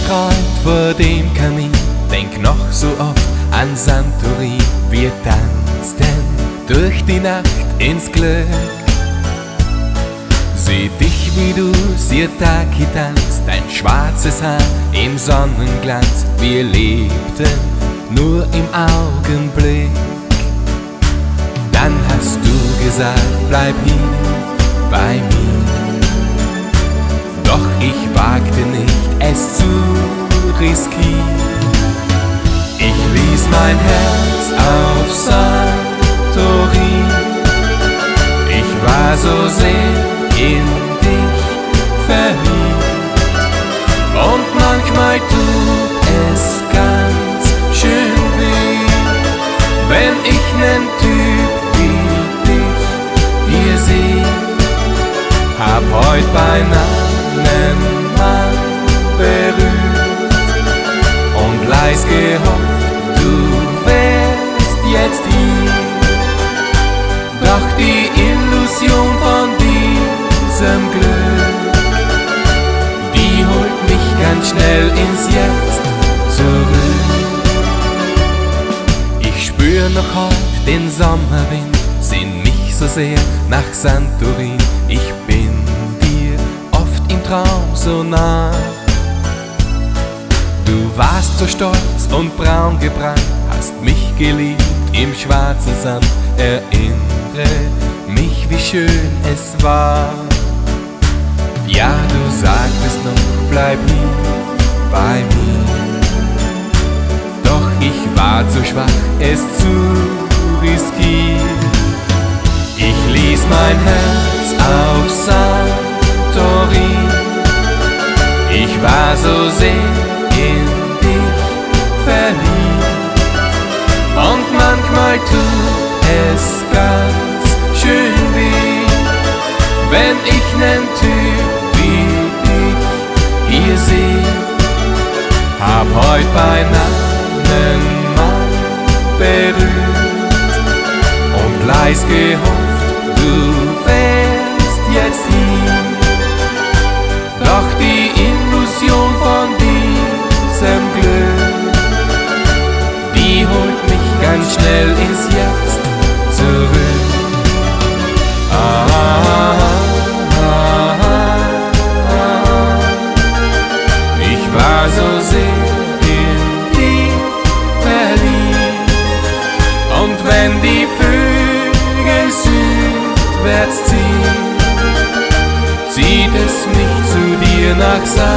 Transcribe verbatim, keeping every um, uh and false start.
träumt vor dem Kamin, denk noch so oft an Santorin. Wir tanzten durch die Nacht ins Glück. Sieh dich, wie du Sirtaki tanzt, dein schwarzes Haar im Sonnenglanz. Wir lebten nur im Augenblick. Dann hast du gesagt, bleib hier bei mir. Doch ich wagte nicht, es zu riskieren. Ich ließ mein Herz auf Santorin. Ich war so sehr in dich verliebt. Und manchmal tut es ganz schön weh, wenn ich nen Typ wie dich hier seh. Hab heut beinahe nen Mann berührt und leis gehofft, du wärst jetzt hier. Doch die Illusion von diesem Glück, die holt mich ganz schnell ins Jetzt zurück. Ich spür noch heut den Sommerwind, sehn mich so sehr nach Santorin. Ich bin dir oft im Traum so nah. Du warst so stolz und braun gebrannt, hast mich geliebt im schwarzen Sand. Erinnere mich, wie schön es war. Ja, du sagtest noch, bleib hier bei mir. Doch ich war zu schwach, es zu riskieren. Ich ließ mein Herz auf Santorin. Ich war so sehr in dich verliebt. Und manchmal tut es ganz schön weh, wenn ich nen Typ wie dich hier seh. Hab heut beinahe nen Mann berührt und leis gehofft, du wärst jetzt hier. Doch die Illusion von diesem Glück, die holt mich ganz schnell ins Jetzt zurück. Ah, ah, ah, ah. Ich war so sehr in dich verliebt. Und wenn die Vögel südwärts ziehen, zieht es mich zu dir nach Santorin.